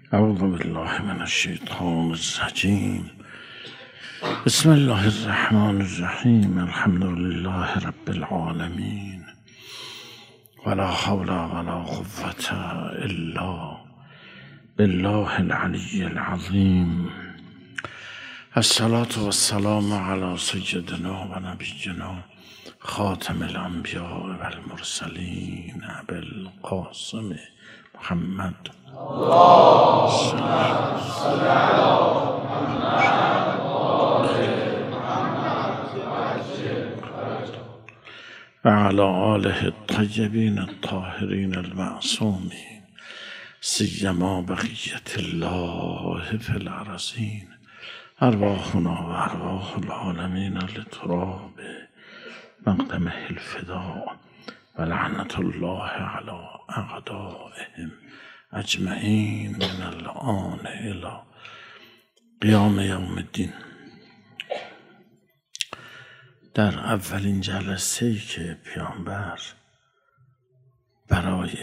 اعوذ بالله من الشیطان الرجیم. بسم الله الرحمن الرحیم. الحمد لله رب العالمین ولا حول ولا قوة الا بالله العلی العظیم. الصلاة والسلام علی سیدنا و نبینا خاتم الانبیاء و المرسلین ابوالقاسم محمد و علی آله الطیبین الطاهرین المعصومین سیما بقیت الله فی الارضین. ارواحنا و ارواح العالمین لتراب مقدمه الفداء و لعنت الله علی اعدائهم اجمعین من الآن الی قیام یوم الدین. در اولین جلسه‌ای که پیامبر برای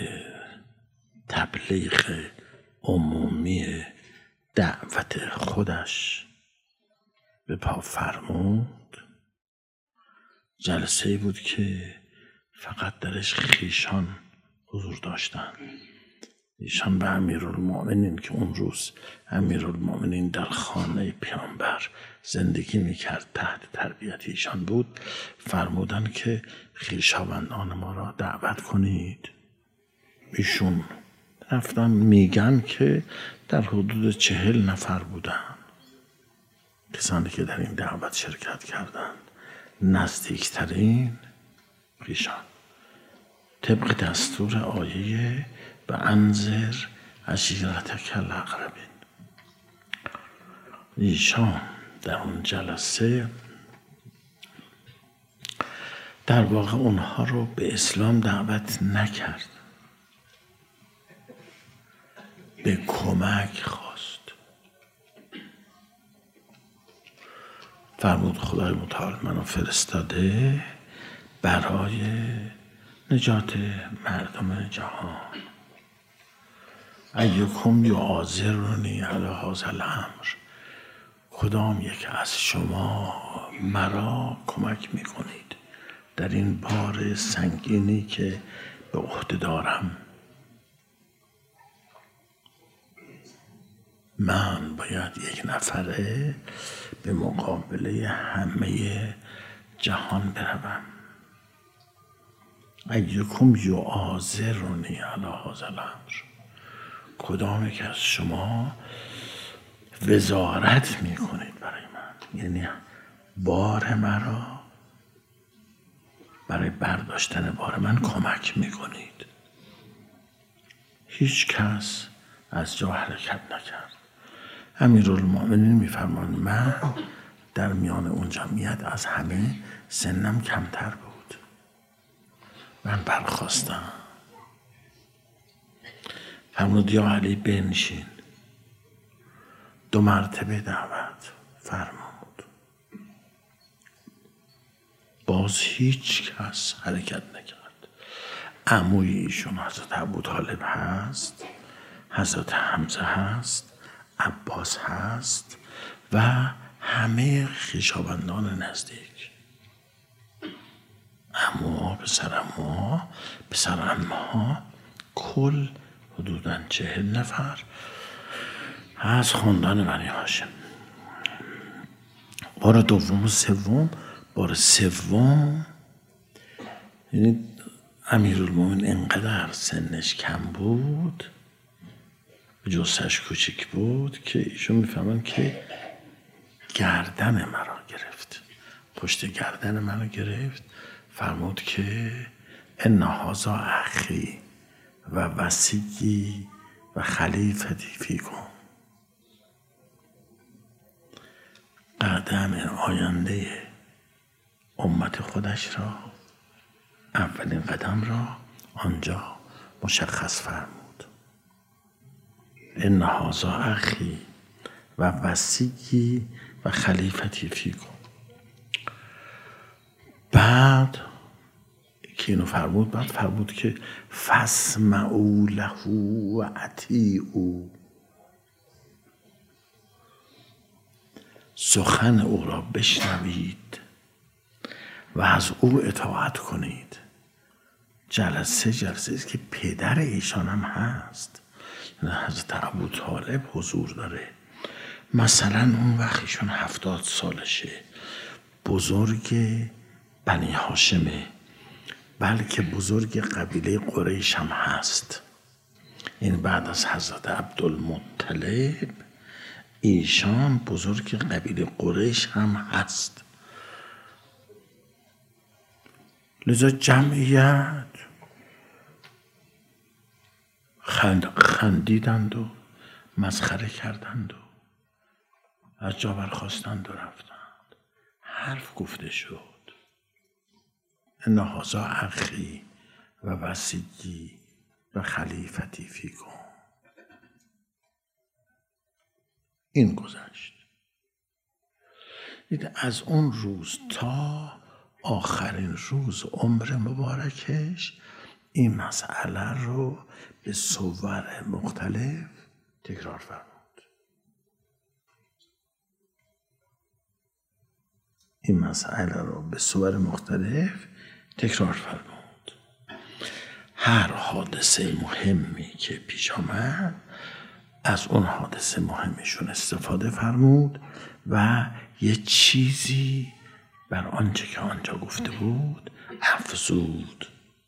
تبلیغ عمومی دعوت خودش به پا فرمود، جلسه‌ای بود که فقط درش خیشان حضور داشتند. ایشان به امیرالمؤمنین که اون روز امیرالمؤمنین در خانه پیامبر زندگی میکرد، تحت تربیت ایشان بود، فرمودن که خویشاوندان ما را دعوت کنید. ایشون رفتن میگن که در حدود 40 نفر بودن کسانی که در این دعوت شرکت کردند. نزدیکترین خویشان طبق دستور آیه و انذر عشیرتک الاقربین. ایشان در اون جلسه در واقع اونها رو به اسلام دعوت نکرد، به کمک خواست. فرمود خدای متعال منو فرستاده برای نجات مردم جهان. ایکم یعاذرنی علی هذا الامر. کدام یک از شما مرا کمک میکنید در این بار سنگینی که به عهده دارم؟ من باید یک نفره به مقابله همه جهان بروم. ایکم یعاذرنی علی هذا الامر. کدام یک از شما وزارت میکنید برای من، یعنی بار مرا، برای برداشتن بار من کمک میکنید. هیچ کس از جا حرکت نکرد. امیرالمؤمنین میفرماند من در میان اون جمعیت از همه سنم کمتر بود. من برخاستم. فرمود یا علی بنشین. 2 مرتبه دعوت فرمود. باز هیچ کس حرکت نکرد. عموی ایشون حضرت ابوطالب هست، حضرت حمزه هست، عباس هست و همه خویشاوندان نزدیک، عموها، پسرعموها، پسرعمه‌ها، کل حدوداً 40 نفر از خاندان بنی هاشم. بار دوم و سوم، بار سوم یعنی امیرالمومنین انقدر سنش کم بود، جثه‌اش کوچیک بود که ایشون میفهمن که گردن مرا گرفت، پشت گردن منو گرفت. فرمود که ان هذا اخی و وصیی و خلیفتی فیکم. قدم آینده امت خودش را، اولین قدم را آنجا مشخص فرمود. ان هذا اخی و وصیی و خلیفتی فیکم. بعد که اینو فرمود، بعد فرمود که فاسمعوا له و اطیعوا. سخن او را بشنوید و از او اطاعت کنید. جلسه است که پدر ایشان هم هست، حضرت ابوطالب حضور داره. مثلا اون وقت ایشون 70 سالشه، بزرگ بنی هاشمه، بلکه بزرگ قبیله قریش هم هست. این بعد از حضرت عبدالمطلب ایشان بزرگ قبیله قریش هم هست. لذا جمعیت خندیدند و مسخره کردند و از جا برخاستند و رفتند. حرف گفته شد. ان هذا اخی و وصیی و خلیفتی فیکم. این گذشت. از اون روز تا آخرین روز عمر مبارکش این مسئله رو به صور مختلف تکرار فرمود. این مسئله رو به صور مختلف تکرار فرمود. هر حادثه مهمی که پیش آمد از اون حادثه مهمشون استفاده فرمود و یه چیزی بر آنچه که آنجا گفته بود افزود.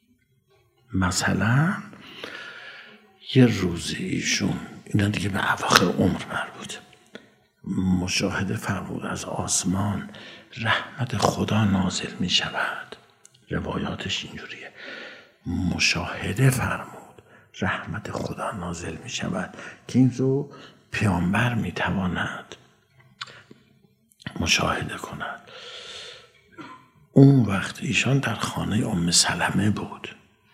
مثلا یه روزی ایشون، اینا دیگه به اواخر عمر مربوط، مشاهده فرمود از آسمان رحمت خدا نازل می شود. روایاتش اینجوریه، مشاهده فرمود رحمت خدا نازل می شود که این رو پیامبر می تواند مشاهده کند. اون وقت ایشان در خانه ام سلمه بود،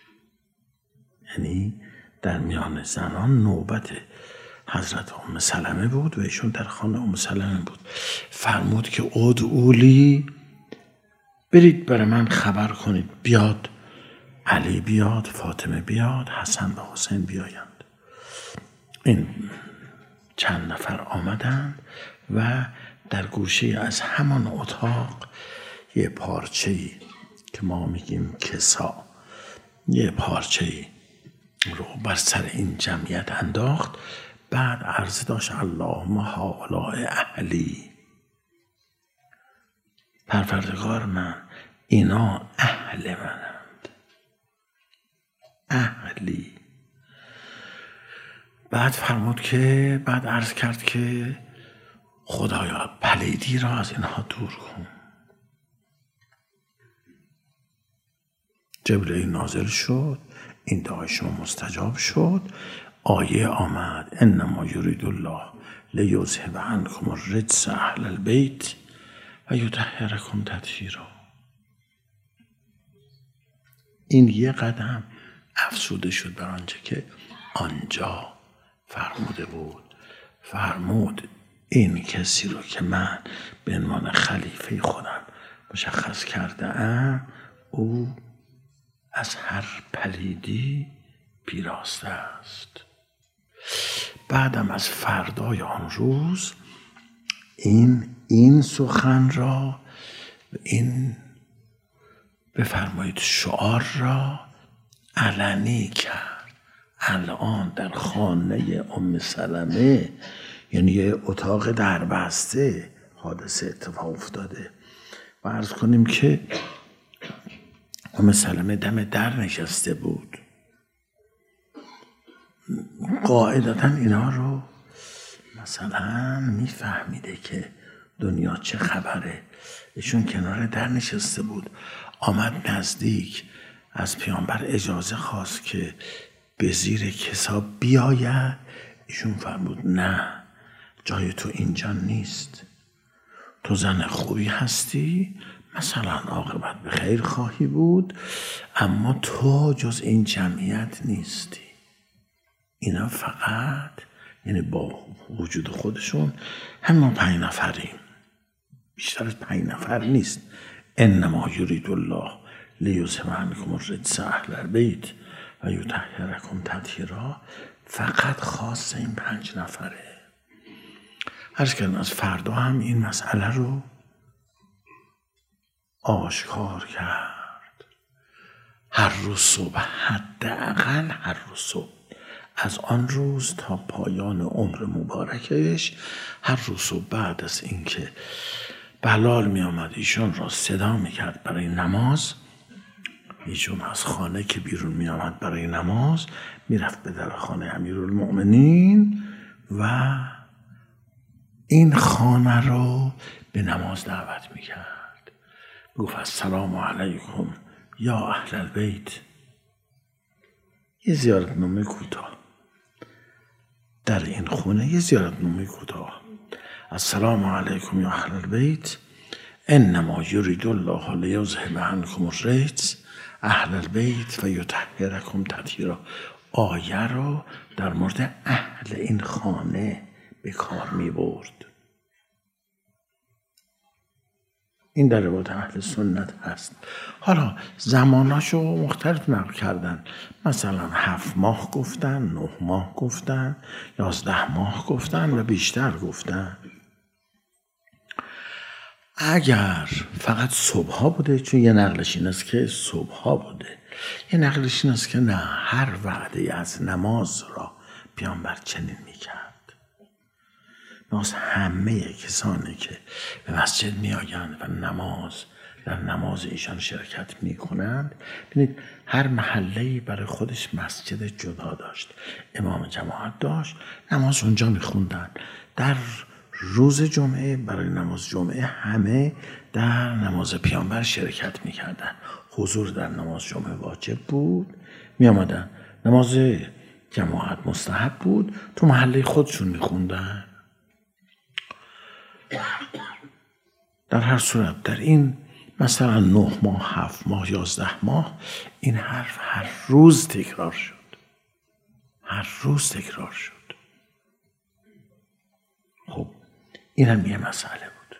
یعنی در میان زنان نوبت حضرت ام سلمه بود و ایشون در خانه ام سلمه بود. فرمود که ادعولی، برید برای من خبر کنید بیاد علی بیاد، فاطمه بیاد، حسن و حسین بیایند. این چند نفر آمدند و در گوشه از همان اتاق یه پارچه‌ای که ما میگیم کسا، یه پارچه‌ای رو بر سر این جمعیت انداخت. بعد عرض داشت اللهم هؤلاء اهلی، پروردگار من اینا اهل منند، اهلی. بعد فرمود که بعد عرض کرد که خدایا پلیدی را از اینها دور کن. جبرئیل نازل شد، این دعای شما مستجاب شد. آیه آمد انما یرید الله لیذهب عنکم الرجس اهل البیت و یطهرکم تطهیرا. این یه قدم افزوده شد بر آنچه که آنجا فرموده بود. فرمود این کسی رو که من به عنوان خلیفه خودم مشخص کرده ام، او از هر پلیدی پیراسته است. بعدم از فردای آن روز این سخن را، این بفرمایید شعار را علنی کرد. الان در خانه ام سلمه، یعنی یه اتاق دربسته، حادثه اتفاق افتاده و عرض کنیم که ام سلمه دم در نشسته بود. قاعدتا اینا رو مثلا میفهمیده که دنیا چه خبره. ایشون کنار در نشسته بود، آمد نزدیک، از پیامبر اجازه خواست که به زیر کسا بیاید. ایشون فرمود نه، جای تو اینجا نیست، تو زن خوبی هستی، مثلا عاقبت به خیر خواهی بود، اما تو جز این جمعیت نیستی. اینا فقط، یعنی با وجود خودشون، هم 5 نفریم، بیشتر از 5 نفر نیست. انما یرید الله لیذهب عنکم الرجس اهل البیت و یطهرکم تطهیرا، فقط خاص این 5 نفره. عرض کردم از فردا هم این مسئله رو آشکار کرد. هر روز صبح، حداقل هر روز صبح، از آن روز تا پایان عمر مبارکش، هر روز صبح بعد از اینکه بلال می آمد ایشون را صدا می کرد برای نماز، ایشون از خانه که بیرون می آمد برای نماز می رفت به در خانه امیرالمؤمنین و این خانه رو به نماز دعوت می کرد. گفت السلام علیکم یا اهل البیت. یه زیارتنامه کوتاه در این خونه، یه زیارتنامه کوتاه. السلام علیکم یا اهل البیت، انما یرید الله لیذهب عنکم الرجس اهل البیت و یطهرکم تطهیرا. آیه رو در مورد اهل این خانه به کار می برد. این در روایت اهل سنت هست. حالا زماناشو مختلف نقل کردن، مثلا 7 ماه گفتن، 9 ماه گفتن، 11 ماه گفتن و بیشتر گفتن. اگر فقط صبحا بوده، چون یه نقلش این است که صبحا بوده، یه نقلش این است که نه، هر وعده از نماز را پیامبر چنین میکرد. همه کسانی که به مسجد می آیند و در نماز ایشان شرکت می کنند، ببینید هر محله‌ای برای خودش مسجد جدا داشت، امام جماعت داشت، نماز اونجا می خوندن. در روز جمعه برای نماز جمعه همه در نماز پیامبر شرکت می کردن. حضور در نماز جمعه واجب بود، می آمدن. نماز جماعت مستحب بود، تو محله خودشون می خوندن. در هر صورت در این مثلا 9 ماه، 7 ماه، 11 ماه این حرف هر روز تکرار شد. هر روز تکرار شد. خب این هم یه مسئله بود.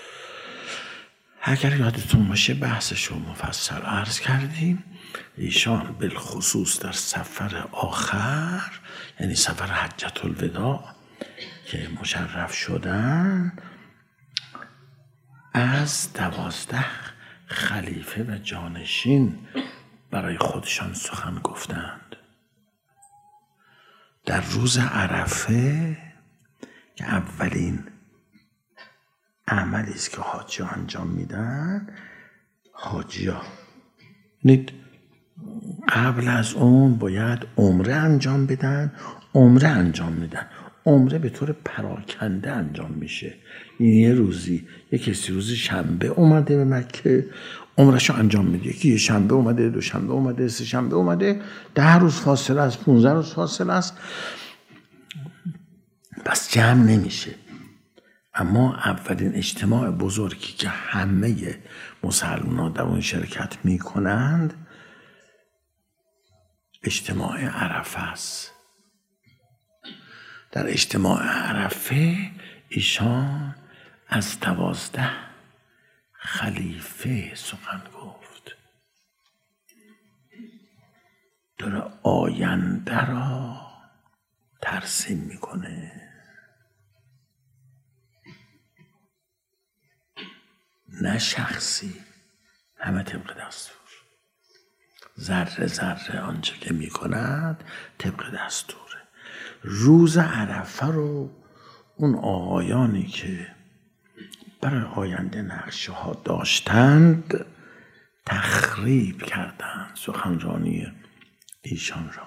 اگر یادتون باشه بحثش رو مفصل عرض کردیم. ایشان بالخصوص در سفر آخر، یعنی سفر حجة الوداع که مشرف شدن، از 12 خلیفه و جانشین برای خودشان سخن گفتند. در روز عرفه که اولین عملی است که حاجی‌ها انجام میدن، حاجی‌ها قبل از اون باید عمره انجام بدن، عمره انجام میدن. عمره به طور پراکنده انجام میشه. یه روزی یک کسی روز شنبه اومده به مکه، عمرشو انجام میده. یکی یه شنبه اومده، 2 شنبه اومده، 3 شنبه اومده، 10 روز فاصله است، 15 روز فاصله است، پس جمع نمیشه. اما اولین اجتماع بزرگی که همه مسلمانان در اون شرکت میکنند اجتماع عرفه است. در اجتماع عرفه ایشان از 12 خلیفه سخن گفت. داره آینده را ترسیم میکنه. نه شخصی، همه طبق دستور. ذره ذره آنچه که میکند طبق دستوره. روز عرفه رو اون آقایانی که برای آینده نقشه ها داشتند تخریب کردند سخنرانی ایشان را.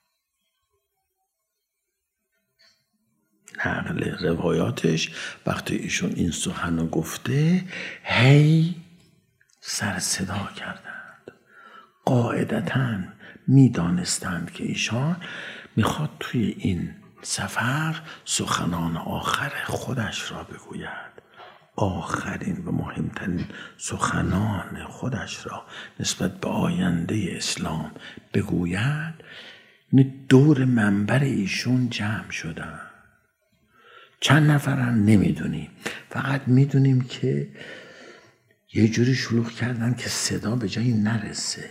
نقل روایاتش وقتی ایشون این سخن رو گفته هی سر صدا کردند. قاعدتاً میدانستند که ایشان میخواد توی این سفر سخنان آخر خودش را بگوید. آخرین و مهمترین سخنان خودش را نسبت به آینده اسلام بگوید. دور منبر ایشون جمع شدن. چند نفرن نمیدونیم، فقط میدونیم که یه جوری شلوغ کردن که صدا به جایی نرسه.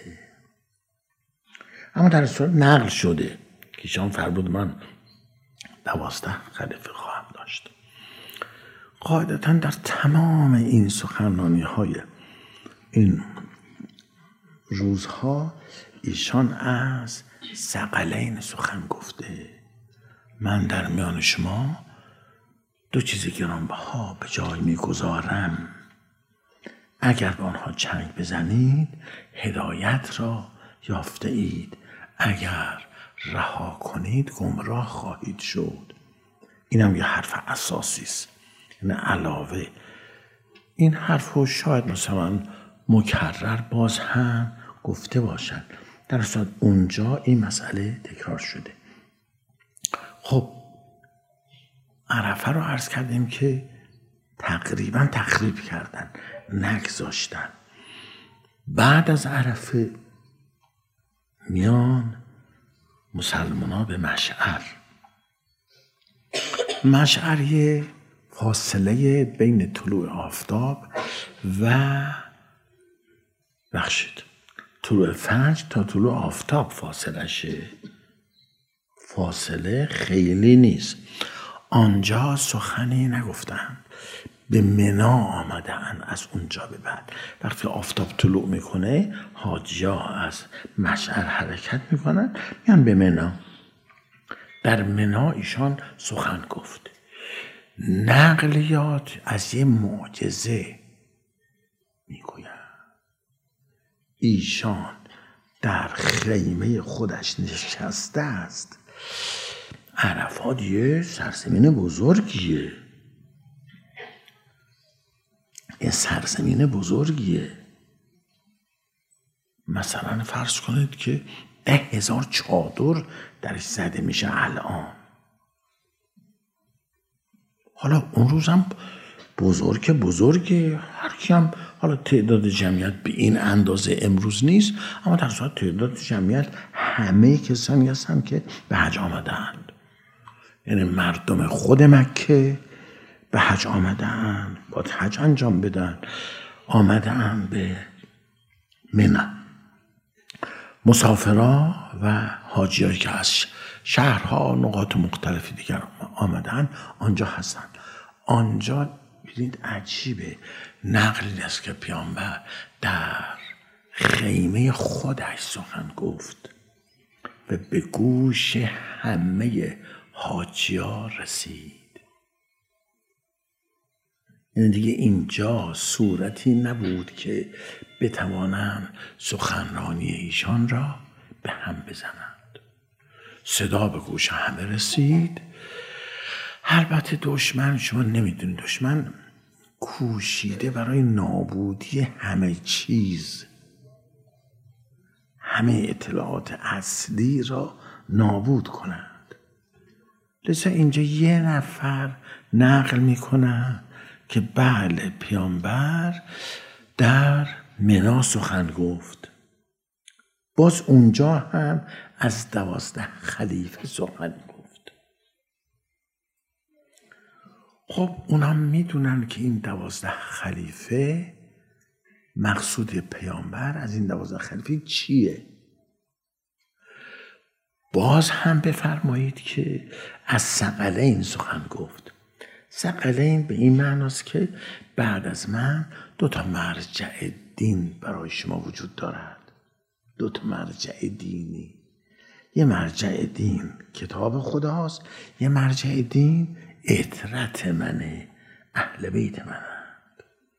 اما در صورت نقل شده که ایشان فرمود من 12 خلیفه خواهم داشت. قاعدتا در تمام این سخنرانی های این روزها ایشان از ثقلین سخن گفته. من در میان شما دو چیز گرانبها به جای میگذارم، اگر به آنها چنگ بزنید هدایت را یافته اید، اگر رها کنید گمراه خواهید شد. اینم یه حرف اساسی است. یعنی علاوه این حرف رو شاید مثلا مکرر باز هم گفته باشن، در اصل اونجا این مسئله تکرار شده. خب عرفه رو عرض کردیم که تقریبا تخریب کردن، نگذاشتن. بعد از عرفه میان مسلمان‌ها به مشعر. مشعر یه فاصله بین طلوع آفتاب و طلوع فجر تا طلوع آفتاب فاصله خیلی نیست. آنجا سخنی نگفتن، به منا آمدن. از اونجا به بعد وقتی آفتاب طلوع میکنه حاجی‌ها از مشعر حرکت میکنن میان به منا. در منا ایشان سخن گفت. نقلیات از یه معجزه میگوید. ایشان در خیمه خودش نشسته است. عرفات یه سرزمین بزرگیه، مثلا فرض کنید که 10,000 چادر درش زده میشه الان. حالا اون روزم بزرگه، هر کی هم حالا تعداد جمعیت به این اندازه امروز نیست، اما در صورت تعداد جمعیت همه کسانی هستن که به حج آمدند. یعنی مردم خود مکه به حج آمدن، باید حج انجام بدن، آمدن به منی. مسافرها و حاجیایی که از شهرها نقاط مختلفی دیگر آمدن آنجا هستن. آنجا ببینید عجیبه، نقلی است که پیامبر در خیمه خودش سخن گفت و به گوش همه حاجی‌ها رسید. یعنی دیگه اینجا صورتی نبود که بتوانند سخنرانی ایشان را به هم بزنند. صدا به گوش همه رسید. البته دشمن، شما نمیدونید، دشمن کوشیده برای نابودی همه چیز، همه اطلاعات اصلی را نابود کنند. لذا اینجا یه نفر نقل میکنه که بله پیامبر در منا سخن گفت. باز اونجا هم از 12 خلیفه سخن گفت. خب اونا میدونن که این 12 خلیفه، مقصود پیامبر از این 12 خلیفه چیه. باز هم بفرمایید که از ثقلین سخن گفت. ثقلین به این معناست که بعد از من 2 مرجع دین برای شما وجود دارد. 2 مرجع دینی. یه مرجع دین کتاب خداست، یه مرجع دین اطرت منه، اهل بیت منند.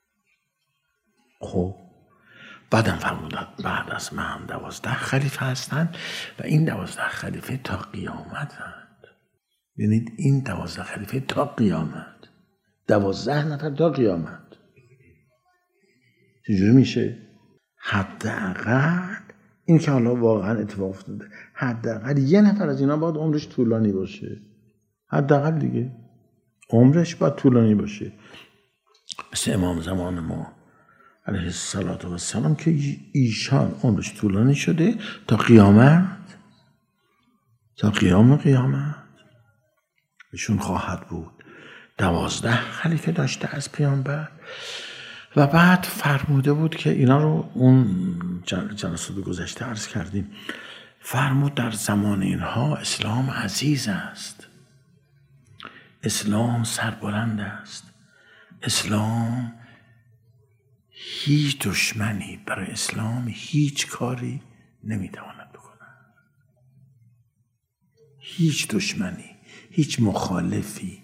خب بعدم فرمودن بعد از من 12 خلیفه هستند و این 12 خلیفه تا قیامتند. یعنی این 12 خلیفه تا قیامت، 12 نفر تا قیامت. چجوری میشه؟ حداقل این که حالا واقعا اتفاق افتاده، حداقل یه نفر از اینا باید عمرش طولانی باشه. حداقل دیگه عمرش باید طولانی باشه. مثل امام زمان ما علیه السلام که ایشان عمرش طولانی شده تا قیامت، تا قیامت ایشون خواهد بود. 12 خلیفه داشته از پیامبر و بعد فرموده بود که اینا رو اون جلسات گذشته عرض کردیم. فرمود در زمان اینها اسلام عزیز است، اسلام سربلند است اسلام هیچ دشمنی برای اسلام هیچ کاری نمیتواند بکنه. هیچ دشمنی، هیچ مخالفی،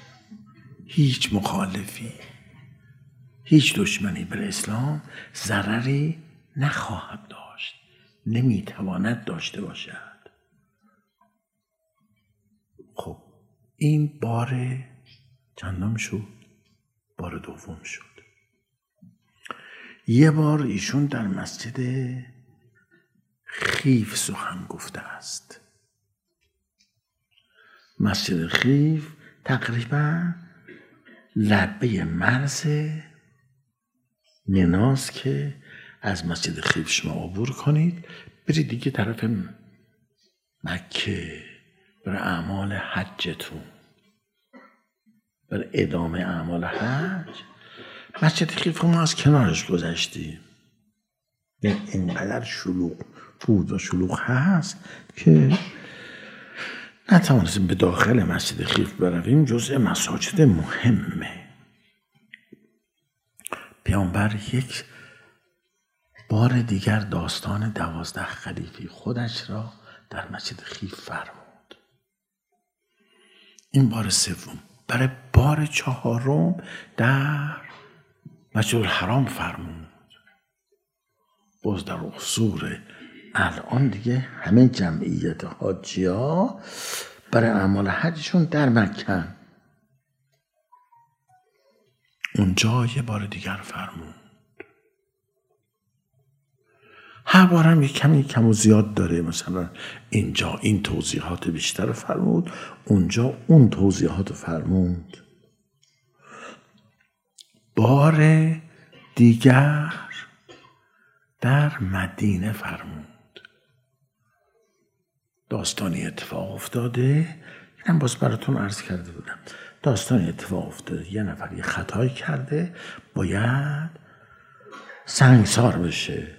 هیچ دشمنی برای اسلام ضرری نخواهد داشت، نمیتواند داشته باشد. خب این بار چندم شد؟ بار دوم شد. یه بار ایشون در مسجد خیف سخن گفته است. مسجد خیف تقریبا لبه مرز مناست که از مسجد خیف شما عبور کنید برید دیگه طرف مکه برای اعمال حجتون، برای ادامه اعمال حج. مسجد خیف ما از کنارش گذشتیم، اینقدر شلوغ بود و شلوغ هست که نتوانستیم به داخل مسجد خیف برویم. جزء مساجد مهمه. پیامبر یک بار دیگر داستان 12 خلیفه خودش را در مسجد خیف فرمود. این بار سوم. برای بار چهارم در مسجد الحرام فرمود. باز در حضور الان دیگه همه جمعیت حاجی ها برای اعمال حجشون در مکه. اونجا یه بار دیگر فرمود. هر بارم یک کمی کم و زیاد داره. مثلا اینجا این توضیحات بیشتر فرمود، اونجا اون توضیحات فرمود. بار دیگر در مدینه فرمود. داستانی اتفاق افتاده، اینم باز براتون عرض کرده بودم. داستانی اتفاق افتاده، یه نفر یه خطایی کرده، باید سنگسار بشه.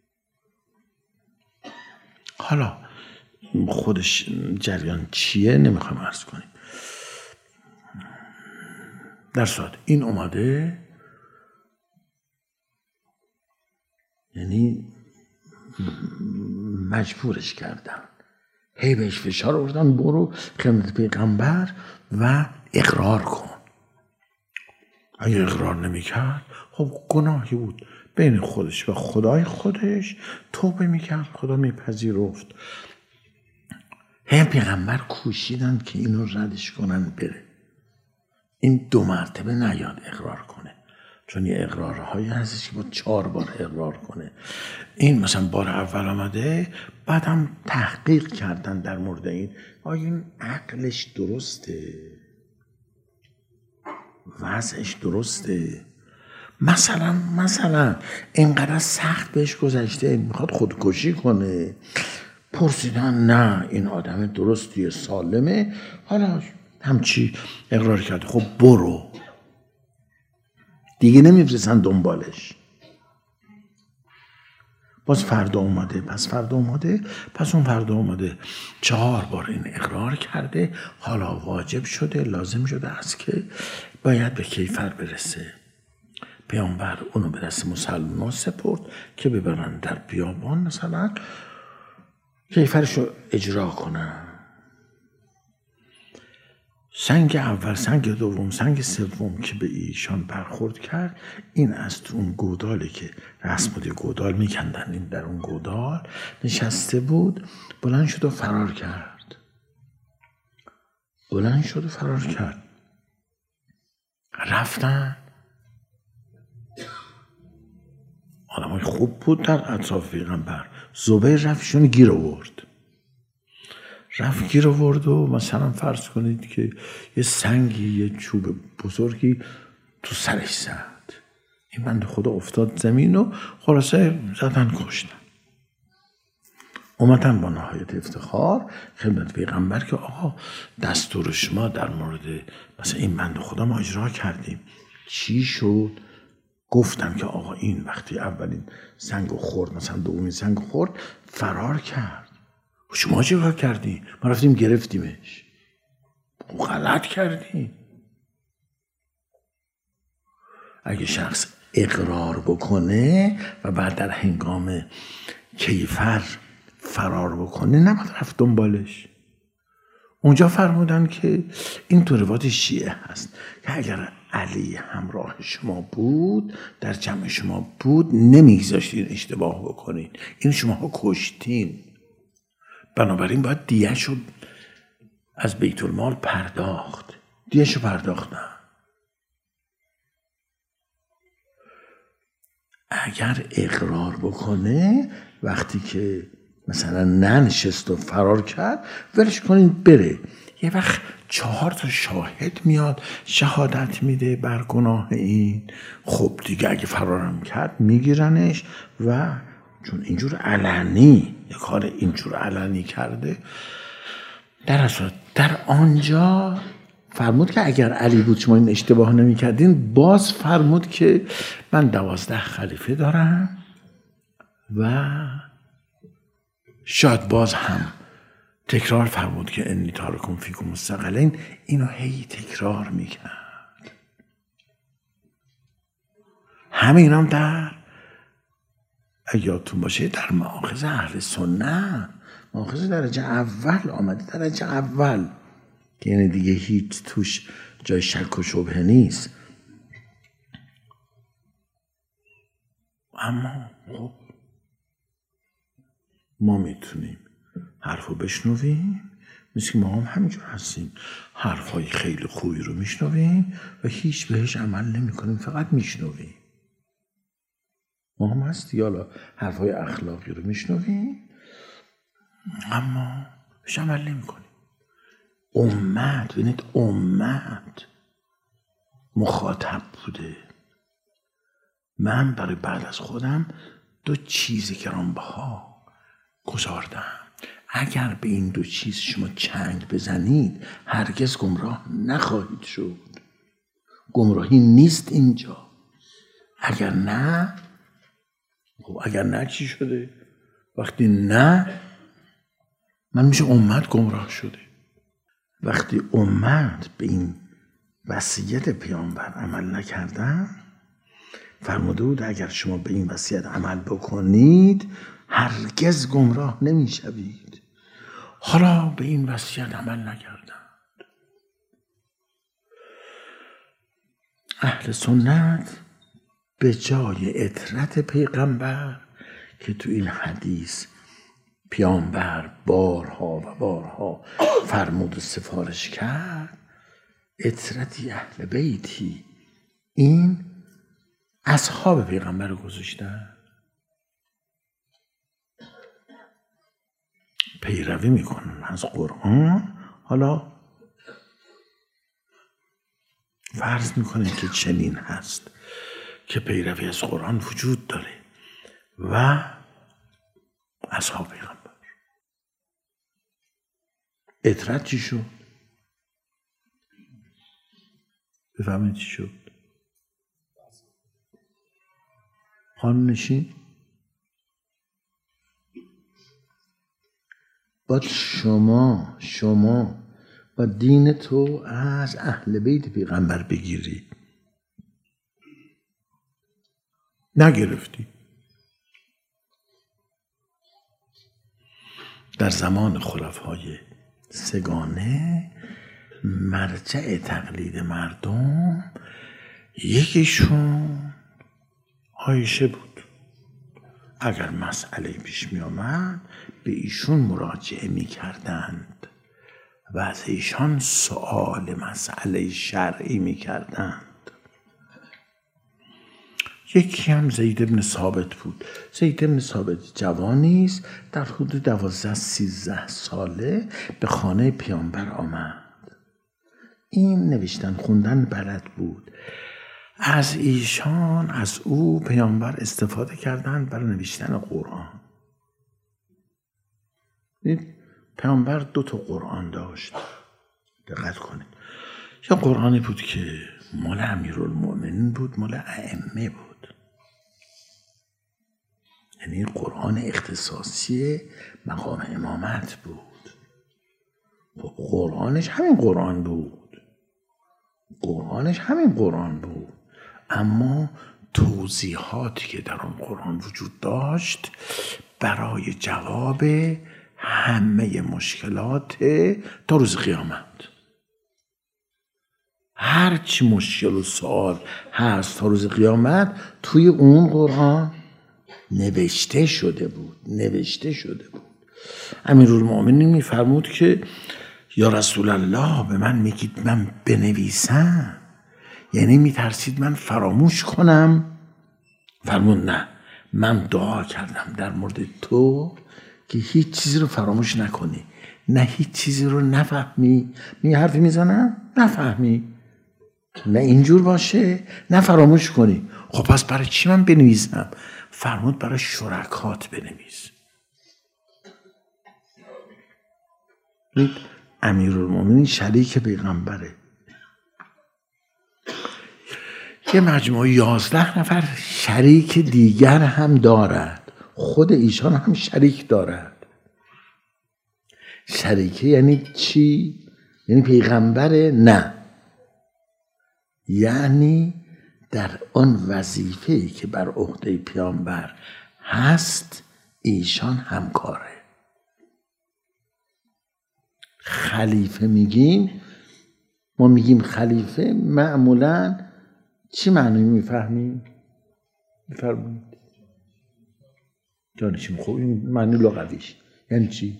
حالا خودش جریان چیه نمیخوام عرض کنیم. در صورت این اومده، یعنی مجبورش کردن، هی بهش فشار آوردن برو خدمت پیغمبر و اقرار کن. اگه اقرار نمیکرد خب گناهی بود بین خودش و خدای خودش، توبه میکرد، خدا میپذیرفت. هی پیغمبر کوشیدن که اینو ردش کنن بره. این 2 مرتبه نیاد اقرار کنه، چون یه اقرارهایی هستش که با 4 بار اقرار کنه. این مثلا بار اول آمده، بعد هم تحقیق کردن در مورد این، آیا این عقلش درسته، وضعش درسته، مثلا اینقدر سخت بهش گذشته میخواد خودکشی کنه. پرسیدن نه این آدم درستیه، سالمه، حالا همچی اقرار کرده، خب برو دیگه. نمیفرستن دنبالش. باز فردا اومده، پس اون فردا اومده 4 بار این اقرار کرده. حالا واجب شده، لازم شده است که باید به کیفر برسه. پیامبر اونو به دست مسلمان سپرد که ببرن در بیابان مثلا کیفرشو اجرا کنن. سنگ اول، سنگ دوم، سنگ سوم که به ایشان برخورد کرد، این از اون گودالی که رسم بوده گودال میکندن، این در اون گودال نشسته بود، بلند شد و فرار کرد. رفتن، آدمای خوب بود در اطراف پیغمبر. زبیر رفتشون گیر آورد و مثلا فرض کنید که یه سنگی، یه چوب بزرگی تو سرش زد. این بنده خدا افتاد زمین و خلاصه زدن کشتن. اومدن با نهایت افتخار خدمت پیغمبر که آقا دستور شما در مورد مثلا این بنده خدا ما اجرا کردیم، چی شد؟ گفتم که آقا این وقتی اولین سنگو خورد، مثلا دومین سنگو خورد، فرار کرد. شما چه کار کردی؟ ما رفتیم گرفتیمش. غلط کردی. اگه شخص اقرار بکنه و بعد در هنگام کیفر فرار بکنه نباید رفت دنبالش. اونجا فرمودن که این تو روایت شیعه هست که اگر علی همراه شما بود، در جمع شما بود، نمیگذاشتین اشتباه بکنین، این شما کشتین، بنابراین باید دیه‌شو از بیت المال پرداخت. دیه‌شو پرداختن. اگر اقرار بکنه، وقتی که مثلا ننشست و فرار کرد، ولش کنین بره. یه وقت 4 تا شاهد میاد شهادت میده بر گناه این. خب دیگه اگه فرارم کرد میگیرنش و چون اینجور علنی، یه کار اینجور علنی کرده، در آنجا فرمود که اگر علی بود شما این اشتباه نمی کردین. باز فرمود که من 12 خلیفه دارم و شاید باز هم تکرار فرمود که انی تارکم فیکم الثقلین. اینو هی تکرار میکرد. همین هم در یادتون باشه در مآخذ اهل سنت، مآخذ درجه اول آمده، درجه اول، که یعنی دیگه هیچ توش جای شک و شبهه نیست. اما خب ما میتونیم حرفو بشنویم، مثل که ما هم همینجور هستیم، حرفای خیلی خوبی رو میشنویم و هیچ بهش عمل نمی کنیم، فقط میشنویم. ما هم هستی، حالا حرفای اخلاقی رو میشنویم اما بهش عمل نمی کنیم. امت، ببینید امت مخاطب بوده. من برای بعد از خودم 2 چیز گرانبها گذاردم. اگر به این 2 چیز شما چنگ بزنید هرگز گمراه نخواهید شد. گمراهی نیست اینجا. اگر نه، خب اگر نه چی شده؟ وقتی نه، من میشه امت گمراه شده. وقتی امت به این وصیت پیامبر عمل نکردن، فرموده بود اگر شما به این وصیت عمل بکنید هرگز گمراه نمیشوید. حالا به این وصیت عمل نکردند. اهل سنت به جای عترت پیغمبر که تو این حدیث پیامبر بارها و بارها فرمود و سفارش کرد، عترتی اهل بیتی، این اصحاب پیغمبر رو گذاشتن. پیروی میکنن از قرآن. حالا فرض میکنه که چنین هست که پیروی از قرآن وجود داره و اصحاب پیغمبر. عترت چی شد؟ بفهمید چی شد؟ خانم نشین باید شما و دین تو از اهل بیت پیغمبر بگیری. نگرفتی. در زمان خلفای سگانه مرجع تقلید مردم یکیشون عایشه بود. اگر مسئله پیش می آمد به ایشون مراجعه می کردند و از ایشان سؤال مسئله شرعی می کردند. یکی هم زید بن ثابت بود. زید بن ثابت جوانی است، در حدود 12-13 ساله به خانه پیامبر آمد. این نوشتن خوندن بلد بود. از ایشان، از او پیامبر استفاده کردند برای نوشتن قرآن. پیامبر 2 تا قرآن داشت. دقت کنید. یا قرآنی بود که مال امیرالمؤمنین بود، مال ائمه بود. یعنی قرآن اختصاصی مقام امامت بود. قرآنش همین قرآن بود. اما توضیحاتی که در اون قرآن وجود داشت برای جواب همه مشکلات تا روز قیامت. هرچی مشکل و سوال هست تا روز قیامت توی اون قرآن نوشته شده بود. امیرالمؤمنین میفرمود که یا رسول الله به من میگید من بنویسم، یعنی میترسید من فراموش کنم؟ فرمود نه، من دعا کردم در مورد تو که هیچ چیزی رو فراموش نکنی، نه هیچ چیزی رو نفهمی. حرفی میزنم نفهمی، نه اینجور باشه نه فراموش کنی. خب پس برای چی من بنویسم؟ فرمود برای شرکات بنویس. امیرالمؤمنین شریک پیغمبره، یه مجموعه 11 نفر شریک دیگر هم دارد، خود ایشان هم شریک دارد. شریکه یعنی چی؟ یعنی پیغمبره؟ نه، یعنی در آن وظیفه‌ای که بر عهده پیامبر هست ایشان همکاره. خلیفه میگیم، ما میگیم خلیفه، معمولاً چی معنی میفهمیم؟ میفرمایید جانشین. خب این معنی لغویش یعنی چی؟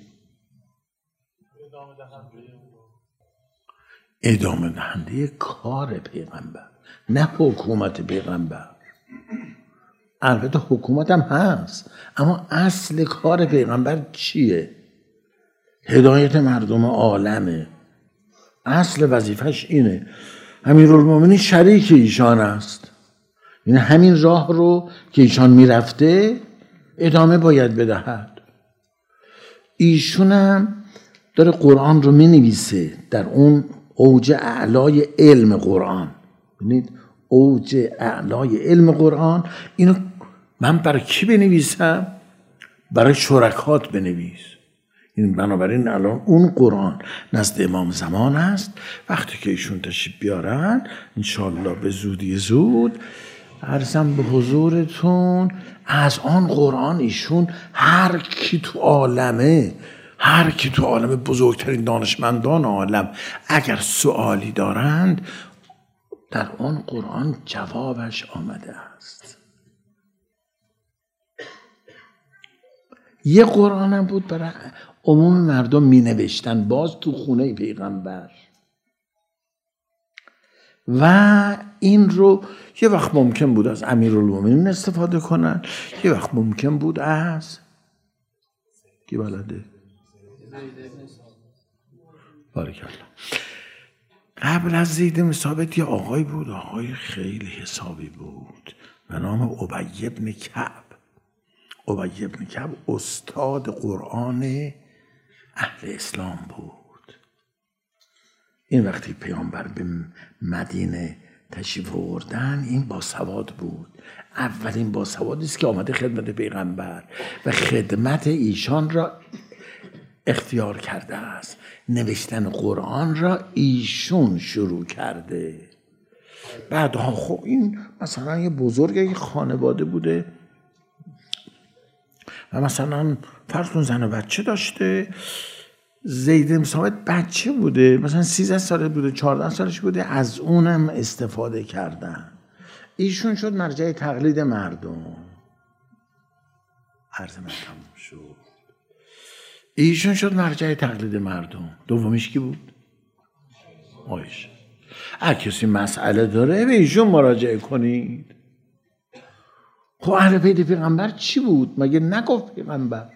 ادامه دهنده کار پیغمبر، نه حکومت پیغمبر. البته حکومت هم هست، اما اصل کار پیغمبر چیه؟ هدایت مردم عالمه. اصل وظیفش اینه. امیرالمؤمنین شریک ایشان است، یعنی همین راه رو که ایشان میرفته ادامه باید بدهد. ایشون هم داره قرآن رو مینویسه در اون اوج اعلای علم قرآن. ببینید اوج اعلای علم قرآن، اینو من برای کی بنویسم؟ برای شرکات بنویس. این بنابراین الان اون قرآن نزد امام زمان است. وقتی که ایشون تشریف بیارن انشالله به زودی زود عرضم به حضورتون از آن قرآن ایشون هر کی تو عالمه بزرگترین دانشمندان عالم اگر سوالی دارند در آن قرآن جوابش آمده است. یه قرآن هم بود برای عموم مردم می نوشتن باز تو خونه پیغمبر، و این رو یه وقت ممکن بود از امیرالمؤمنین استفاده کنن، یه وقت ممکن بود از کی بلده؟ بارکالله. قبل از زید بن ثابت یه آقای بود، آقای خیلی حسابی بود به نام ابی بن کعب. ابی بن کعب استاد قرآن اهل اسلام بود. این وقتی پیامبر به مدینه تشریف آوردن این باسواد بود. اولین باسوادی است که آمده خدمت پیغمبر و خدمت ایشان را اختیار کرده است. نوشتن قرآن را ایشون شروع کرده. بعدها خب این مثلا یه بزرگ یه خانواده بوده و مثلا فرض کن زن و بچه داشته. زید بن ثابت بچه بوده، مثلا 13 ساله بوده، 14 سالش بوده، از اونم استفاده کردن. ایشون شد مرجع تقلید مردم. عرض من تموم شد. ایشون شد مرجع تقلید مردم. دومیش کی بود؟ عایشه. هر کسی مسئله داره به ایشون مراجعه کنید. خب اهل بیت پیغمبر چی بود؟ مگه نگفت پیغمبر؟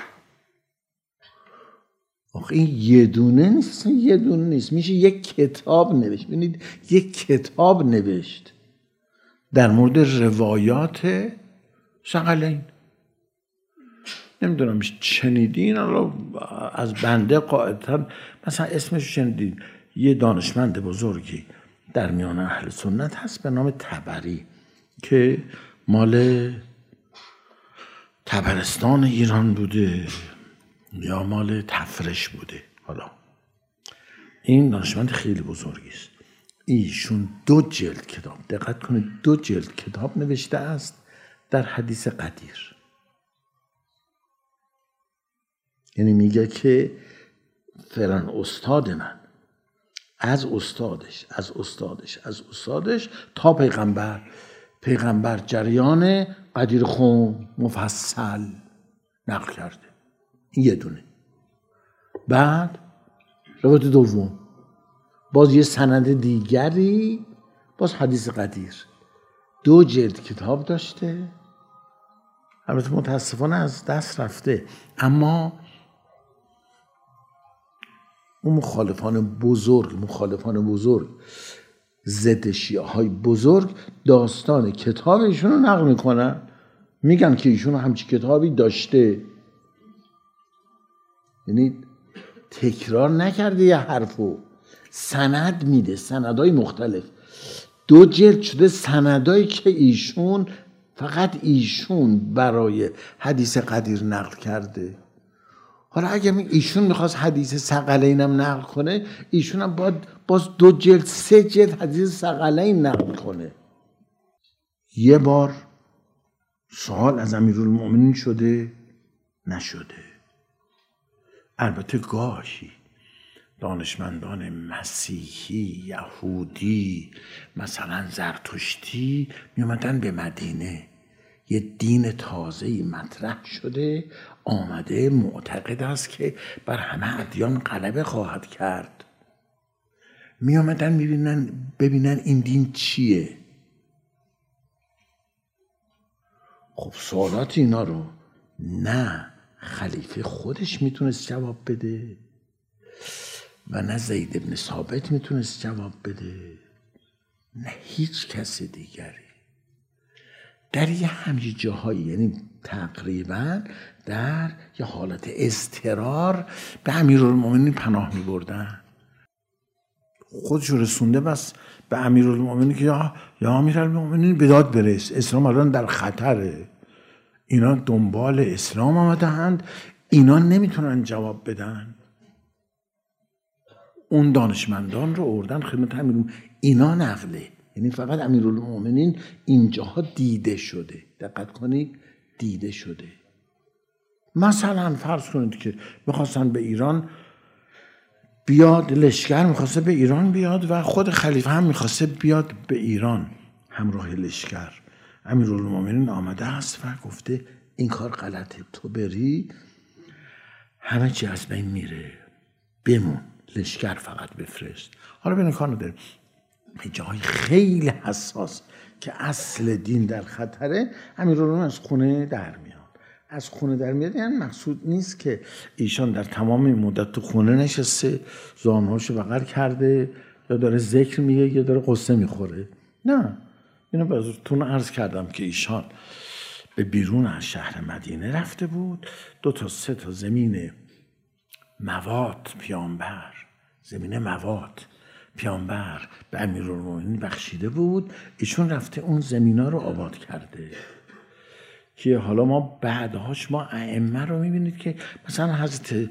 آخه این یه دونه نیست، میشه یک کتاب نوشت. ببینید یک کتاب نوشت در مورد روایات ثقلین. نمیدونم شنیدین از بنده قاعدتا مثلا اسمش شنیدین. یه دانشمند بزرگی در میان اهل سنت هست به نام طبری که مال طبرستان ایران بوده یا مال تفرش بوده. حالا این دانشمند خیلی بزرگی است. ایشون 2 جلد کتاب، دقت کنید 2 جلد کتاب نوشته است در حدیث قدیر. یعنی میگه که فلان استاد من از استادش تا پیغمبر جریان قدیر خون مفصل نقل کرده. این یه دونه. بعد روایت دوم باز یه سند دیگری، باز حدیث قدیر. 2 جلد کتاب داشته، البته متاسفانه از دست رفته، اما اون مخالفان بزرگ ضد شیعه های بزرگ داستان کتاب ایشون رو نقل میکنن، میگن که ایشون همچی کتابی داشته. یعنی تکرار نکرده یه حرفو، سند میده، سندهای مختلف. 2 جلد شده سندایی که ایشون فقط ایشون برای حدیث قدیر نقل کرده. حالا اگه ایشون میخواست حدیث ثقلین هم نقل کنه، ایشون هم باید باز 2 جلد 3 جلد حدیث ثقلین نقل کنه. یه بار سوال از امیرالمؤمنین شده نشده. البته گاهی دانشمندان مسیحی، یهودی، مثلا زرتشتی می اومدن به مدینه، یه دین تازه‌ای مطرح شده، آمده، معتقد است که بر همه ادیان غلبه خواهد کرد. می اومدن ببینن این دین چیه. خب سوالات اینا رو نه خلیفه خودش میتونست جواب بده و نه زید بن ثابت میتونست جواب بده، نه هیچ کس دیگری. در یه همچین جاهایی، یعنی تقریبا در یه حالت اضطرار به امیرالمؤمنین پناه میبردن. خودشو رسونده بس به امیرالمؤمنین که یا امیرالمؤمنین به داد برس، اسلام الان در خطره، اینا دنبال اسلام آمدند، اینا نمیتونن جواب بدن. اون دانشمندان رو آوردن خدمت امیرالمؤمنین، اینا نقله، یعنی فقط امیرالمؤمنین اینجاها دیده شده. دقت کنید، دیده شده. مثلا فرض کنید که میخواستن به ایران بیاد، لشکر میخواسته به ایران بیاد و خود خلیفه هم میخواسته بیاد به ایران همراه لشکر. امیرالمؤمنین آمده است و گفته این کار غلطه، تو بری همه چی از بین میره، بمون، لشکر فقط بفرست. حالا ببین کار نداره، به جای خیلی حساس که اصل دین در خطره، امیرالمؤمنین از خونه در میاد. از خونه در میاد یعنی مقصود نیست که ایشان در تمام این مدت تو خونه نشسته، زانوهاشو بغل کرده، یا داره ذکر میگه یا داره قصه میخوره. نه، اینو براتون عرض کردم که ایشان به بیرون از شهر مدینه رفته بود. 2 تا 3 تا زمین مواد پیامبر به امیرالمؤمنین بخشیده بود، ایشون رفته اون زمینا رو آباد کرده. که حالا ما بعدهاش ما ائمه رو میبینید که مثلا حضرت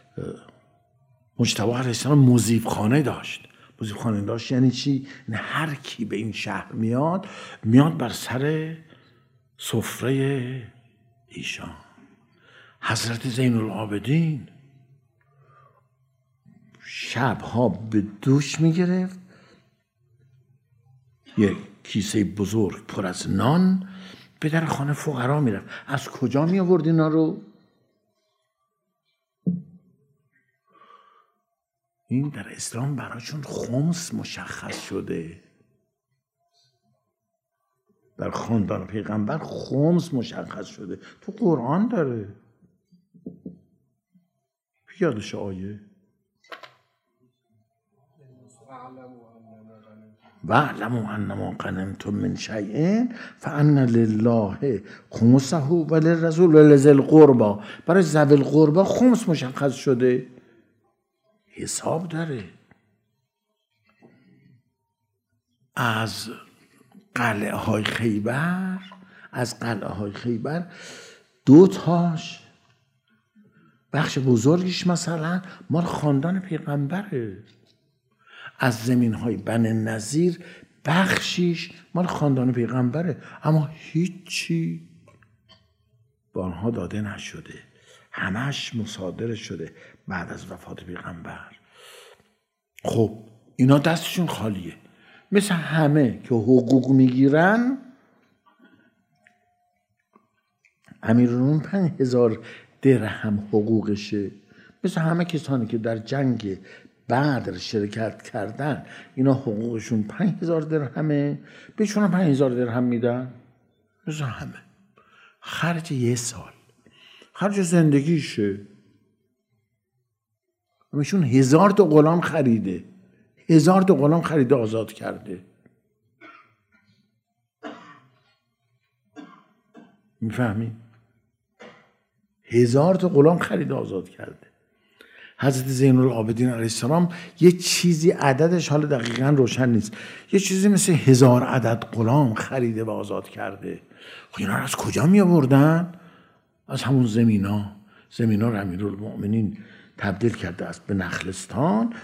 مجتبی علیه السلام مضیفخانه داشت. یعنی چی؟ نه هر کی به این شهر میاد بر سر سفره ایشان. حضرت زین العابدین شبها به دوش میگرفت، یک کیسه بزرگ پر از نان به در خانه فقرا میرفت. از کجا می آورد اینا رو؟ این در اسلام براشون خمس مشخص شده. در خاندان پیغمبر خمس مشخص شده، تو قرآن داره. یادش آیه وَاعْلَمُوا أَنَّمَا غَنِمْتُم مِّن شَیْءٍ فَأَنَّ لِلَّهِ خُمُسَهُ وَلِلرَّسُولِ وَلِذِی الْقُرْبَىٰ. برای ذوی القربا خمس مشخص شده، حساب داره. از قلعه های خیبر 2 تاش بخش بزرگیش مثلا مال خاندان پیغمبره. از زمین‌های بنی نضیر بخشیش مال خاندان پیغمبره، اما هیچی به آنها داده نشده، همش مصادره شده بعد از وفات پیغمبر. خب اینا دستشون خالیه، مثل همه که حقوق میگیرن. امیرالمومنین 5000 درهم حقوقشه، مثل همه کسانی که در جنگ بدر شرکت کردن اینا حقوقشون 5000 درهمه، بهشون 5000 درهم میدن، مثل همه. خرج 1 سال، خرج زندگیشه. همشون 1000 تا غلام خریده، 1000 تا غلام خریده آزاد کرده. میفهمی؟ 1000 تا غلام خریده آزاد کرده. حضرت زین العابدین علیه السلام یه چیزی، عددش حالا دقیقاً روشن نیست، یه چیزی مثل 1000 عدد غلام خریده و آزاد کرده. خب اینا رو از کجا می آوردن؟ از همون زمینا رو امیرالمؤمنین تبدیل کرده است به نخلستان.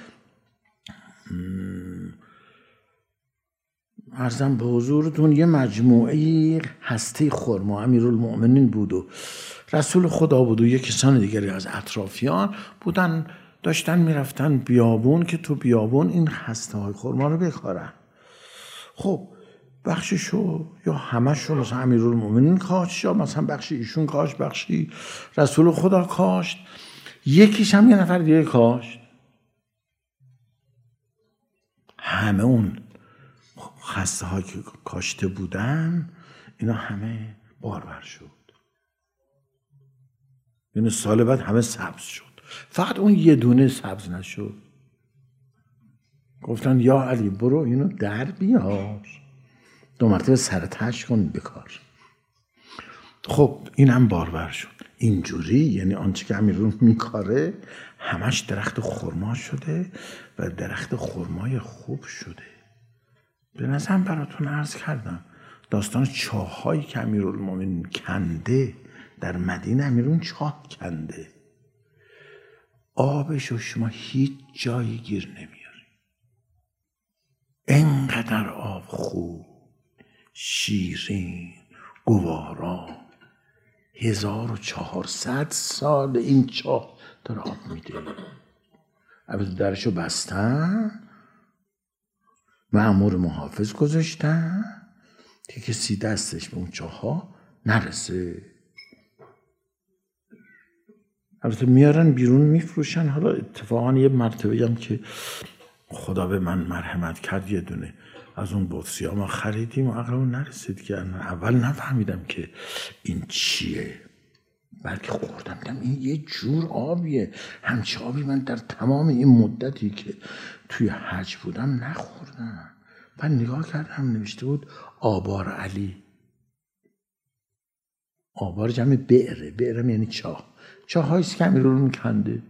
عرضم به حضورتون یه مجموعه هسته خرما امیرالمؤمنین بود و رسول خدا بود و یه کسان دیگری از اطرافیان بودن، داشتن میرفتن بیابون که تو بیابون این هسته های خرما رو بخورن. خب بخششو یا همشو مثلا امیرالمؤمنین کاشت، یا مثلا بخشی ایشون کاشت، بخشی رسول خدا کاشت، یکیش هم یه نفر دیگه کاشت. همه اون خسته ها که کاشته بودن اینا همه بارور شد، یعنی سال بعد همه سبز شد، فقط اون یه دونه سبز نشد. گفتن یا علی برو اینو در بیار، 2 مرتبه سرتش کن بکار. خب این هم بارور شد. اینجوری یعنی آنچه که امیرالمؤمنین میکاره همش درخت خرما شده و درخت خرمای خوب شده. به نظرم براتون عرض کردم داستان چاهایی که امیرالمؤمنین کنده در مدینه. امیرالمؤمنین چاه کنده، آبشو شما هیچ جایی گیر نمیاری، انقدر آب خوب، شیرین، گوارا. 1400 سال این چاه داره آب میده. البته درشو بستن، مأمور محافظ گذاشتن که کسی دستش به اون چاه ها نرسه. البته میارن بیرون میفروشن. حالا اتفاقا یه مرتبه هم که خدا به من مرحمت کرد یه دونه از اون بطری ها ما خریدیم و عقلمون نرسید که اول نفهمیدم که این چیه، بلکه خوردم دیدم این یه جور آبیه. همچه آبی من در تمام این مدتی که توی حج بودم نخوردم. بعد نگاه کردم نوشته بود آبار علی. آبار جمع بئره، بئرم یعنی چاه، چاه هاییست که امیرالمؤمنین کنده.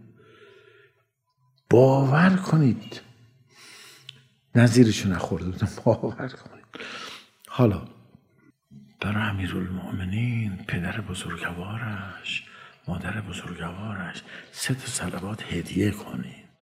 باور کنید نظیرشو نخورده بودم، باور کنید. حالا برای امیرالمؤمنین پدر بزرگوارش، مادر بزرگوارش 3 تا صلوات هدیه کنید.